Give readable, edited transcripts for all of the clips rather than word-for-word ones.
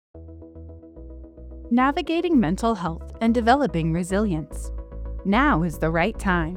Navigating mental health and developing resilience. Now is the right time.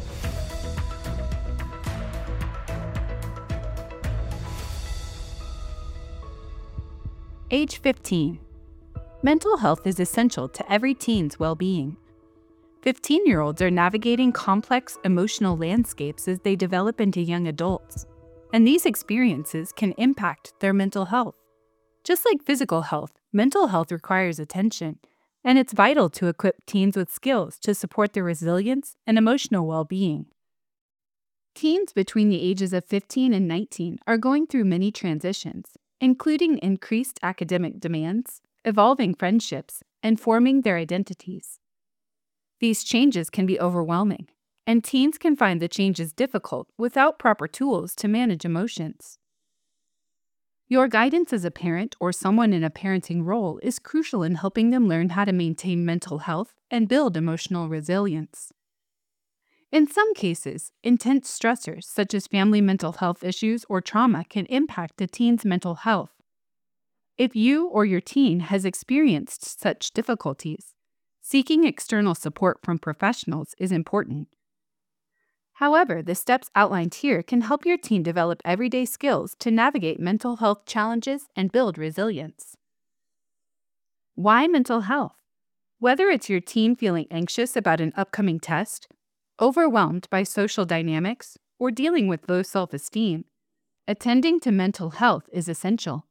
Age 15. Mental health is essential to every teen's well-being. 15-year-olds are navigating complex emotional landscapes as they develop into young adults, and these experiences can impact their mental health. Just like physical health, mental health requires attention, and it's vital to equip teens with skills to support their resilience and emotional well-being. Teens between the ages of 15 and 19 are going through many transitions, including increased academic demands, evolving friendships, and forming their identities. These changes can be overwhelming, and teens can find the changes difficult without proper tools to manage emotions. Your guidance as a parent or someone in a parenting role is crucial in helping them learn how to maintain mental health and build emotional resilience. In some cases, intense stressors such as family mental health issues or trauma can impact a teen's mental health. If you or your teen has experienced such difficulties, seeking external support from professionals is important. However, the steps outlined here can help your teen develop everyday skills to navigate mental health challenges and build resilience. Why mental health? Whether it's your teen feeling anxious about an upcoming test, overwhelmed by social dynamics, or dealing with low self-esteem, attending to mental health is essential.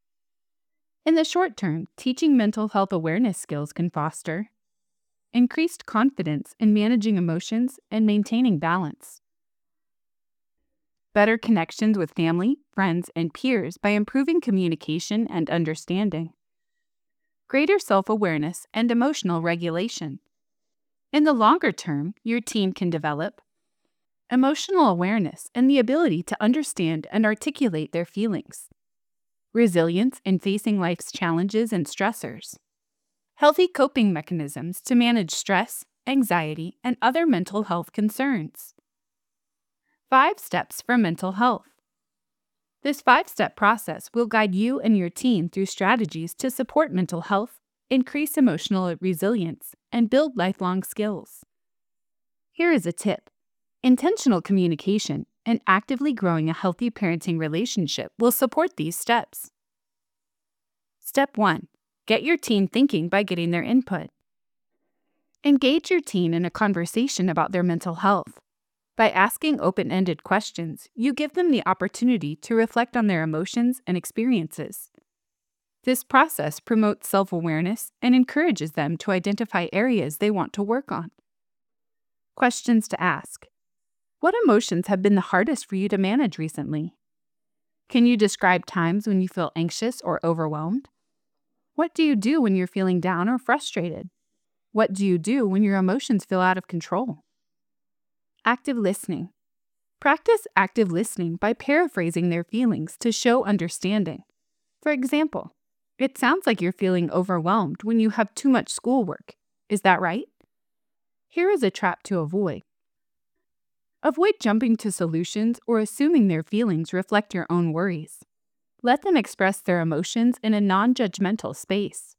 In the short term, teaching mental health awareness skills can foster increased confidence in managing emotions and maintaining balance, better connections with family, friends, and peers by improving communication and understanding, greater self-awareness and emotional regulation. In the longer term, your teen can develop emotional awareness and the ability to understand and articulate their feelings, resilience in facing life's challenges and stressors, healthy coping mechanisms to manage stress, anxiety, and other mental health concerns. 5 steps for mental health. This 5-step process will guide you and your teen through strategies to support mental health, increase emotional resilience, and build lifelong skills. Here is a tip. Intentional communication and actively growing a healthy parenting relationship will support these steps. Step 1. Get your teen thinking by getting their input. Engage your teen in a conversation about their mental health. By asking open-ended questions, you give them the opportunity to reflect on their emotions and experiences. This process promotes self-awareness and encourages them to identify areas they want to work on. Questions to ask. What emotions have been the hardest for you to manage recently? Can you describe times when you feel anxious or overwhelmed? What do you do when you're feeling down or frustrated? What do you do when your emotions feel out of control? Active listening. Practice active listening by paraphrasing their feelings to show understanding. For example, it sounds like you're feeling overwhelmed when you have too much schoolwork. Is that right? Here is a trap to avoid. Avoid jumping to solutions or assuming their feelings reflect your own worries. Let them express their emotions in a non-judgmental space.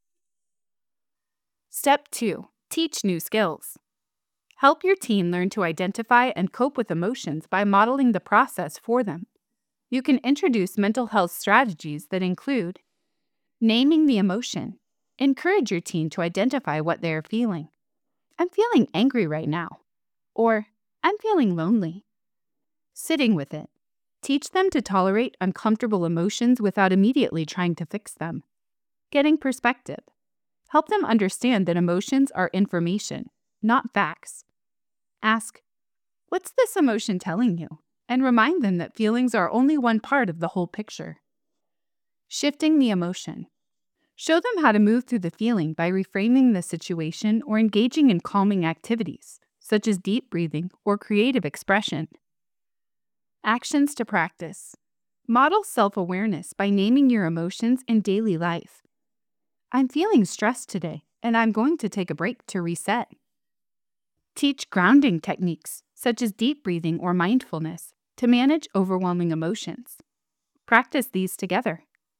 Step 2. Teach new skills. Help your teen learn to identify and cope with emotions by modeling the process for them. You can introduce mental health strategies that include naming the emotion. Encourage your teen to identify what they are feeling. I'm feeling angry right now. Or, I'm feeling lonely. Sitting with it. Teach them to tolerate uncomfortable emotions without immediately trying to fix them. Getting perspective. Help them understand that emotions are information, not facts. Ask, what's this emotion telling you? And remind them that feelings are only one part of the whole picture. Shifting the emotion. Show them how to move through the feeling by reframing the situation or engaging in calming activities, such as deep breathing or creative expression. Actions to practice. Model self-awareness by naming your emotions in daily life. I'm feeling stressed today, and I'm going to take a break to reset. Teach grounding techniques, such as deep breathing or mindfulness, to manage overwhelming emotions. Practice these together.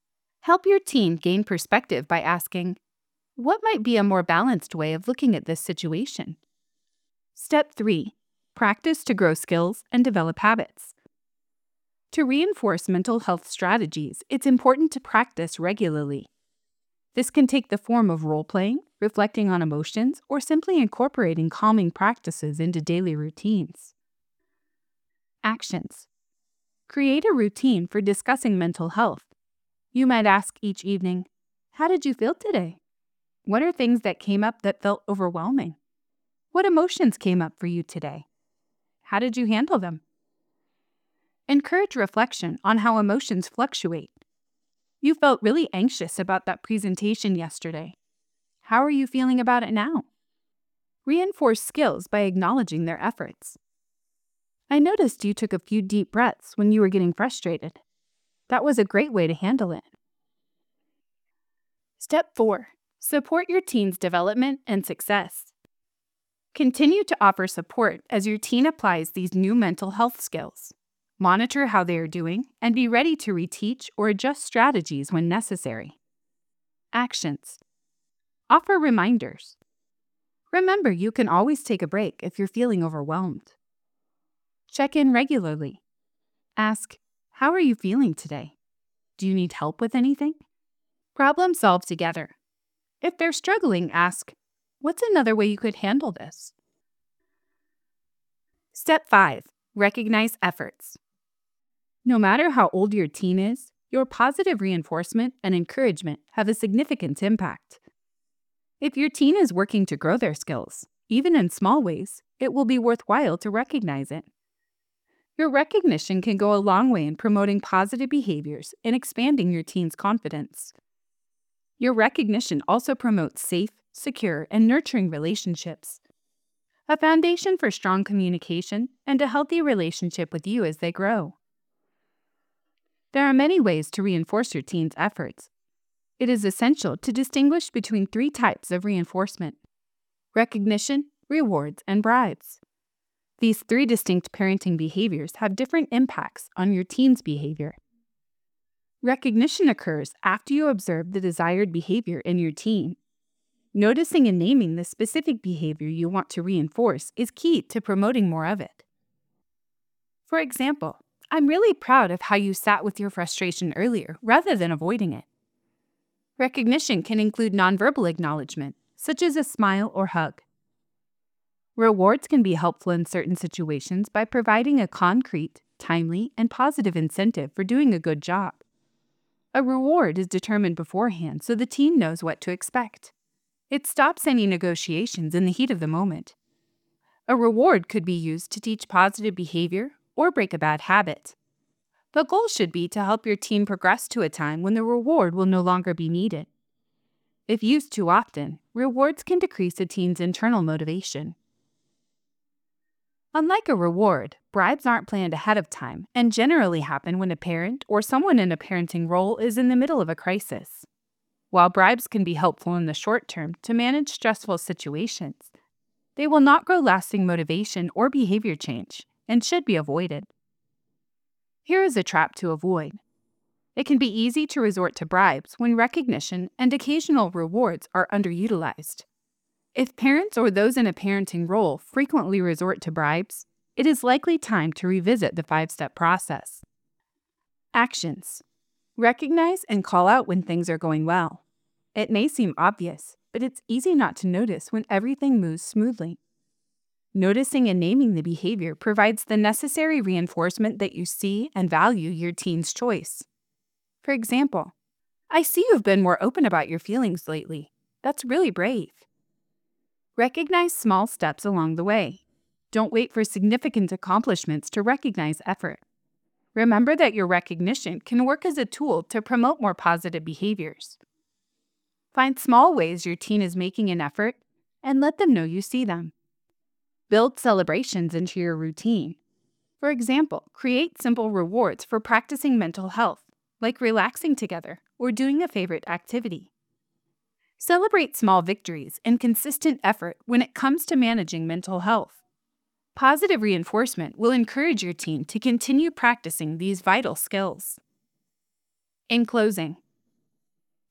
Help your teen gain perspective by asking, what might be a more balanced way of looking at this situation? Step 3. Practice to grow skills and develop habits. To reinforce mental health strategies, it's important to practice regularly. This can take the form of role-playing, reflecting on emotions, or simply incorporating calming practices into daily routines. Actions. Create a routine for discussing mental health. You might ask each evening, how did you feel today? What are things that came up that felt overwhelming? What emotions came up for you today? How did you handle them? Encourage reflection on how emotions fluctuate. You felt really anxious about that presentation yesterday. How are you feeling about it now? Reinforce skills by acknowledging their efforts. I noticed you took a few deep breaths when you were getting frustrated. That was a great way to handle it. Step 4. Support your teen's development and success. Continue to offer support as your teen applies these new mental health skills. Monitor how they are doing and be ready to reteach or adjust strategies when necessary. Actions. Offer reminders. Remember, you can always take a break if you're feeling overwhelmed. Check in regularly. Ask, how are you feeling today? Do you need help with anything? Problem solve together. If they're struggling, ask, what's another way you could handle this? Step 5. Recognize efforts. No matter how old your teen is, your positive reinforcement and encouragement have a significant impact. If your teen is working to grow their skills, even in small ways, it will be worthwhile to recognize it. Your recognition can go a long way in promoting positive behaviors and expanding your teen's confidence. Your recognition also promotes safe, secure, and nurturing relationships, a foundation for strong communication and a healthy relationship with you as they grow. There are many ways to reinforce your teen's efforts. It is essential to distinguish between 3 types of reinforcement: recognition, rewards, and bribes. These 3 distinct parenting behaviors have different impacts on your teen's behavior. Recognition occurs after you observe the desired behavior in your teen. Noticing and naming the specific behavior you want to reinforce is key to promoting more of it. For example, I'm really proud of how you sat with your frustration earlier rather than avoiding it. Recognition can include nonverbal acknowledgement, such as a smile or hug. Rewards can be helpful in certain situations by providing a concrete, timely, and positive incentive for doing a good job. A reward is determined beforehand so the teen knows what to expect. It stops any negotiations in the heat of the moment. A reward could be used to teach positive behavior or break a bad habit. The goal should be to help your teen progress to a time when the reward will no longer be needed. If used too often, rewards can decrease a teen's internal motivation. Unlike a reward, bribes aren't planned ahead of time and generally happen when a parent or someone in a parenting role is in the middle of a crisis. While bribes can be helpful in the short term to manage stressful situations, they will not grow lasting motivation or behavior change and should be avoided. Here is a trap to avoid. It can be easy to resort to bribes when recognition and occasional rewards are underutilized. If parents or those in a parenting role frequently resort to bribes, it is likely time to revisit the 5-step process. Actions. Recognize and call out when things are going well. It may seem obvious, but it's easy not to notice when everything moves smoothly. Noticing and naming the behavior provides the necessary reinforcement that you see and value your teen's choice. For example, I see you've been more open about your feelings lately. That's really brave. Recognize small steps along the way. Don't wait for significant accomplishments to recognize effort. Remember that your recognition can work as a tool to promote more positive behaviors. Find small ways your teen is making an effort and let them know you see them. Build celebrations into your routine. For example, create simple rewards for practicing mental health, like relaxing together or doing a favorite activity. Celebrate small victories and consistent effort when it comes to managing mental health. Positive reinforcement will encourage your teen to continue practicing these vital skills. In closing,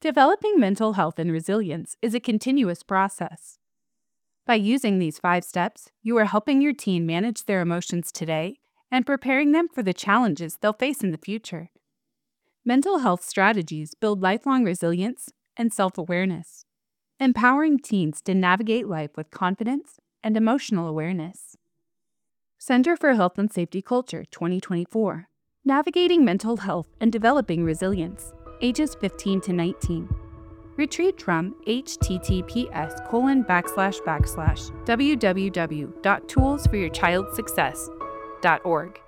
Developing mental health and resilience is a continuous process. By using these 5 steps, you are helping your teen manage their emotions today and preparing them for the challenges they'll face in the future. Mental health strategies build lifelong resilience and self-awareness, empowering teens to navigate life with confidence and emotional awareness. Center for Health and Safety Culture 2024. Navigating Mental Health and Developing Resilience, ages 15 to 19. Retrieved from https://www.toolsforyourchildsuccess.org.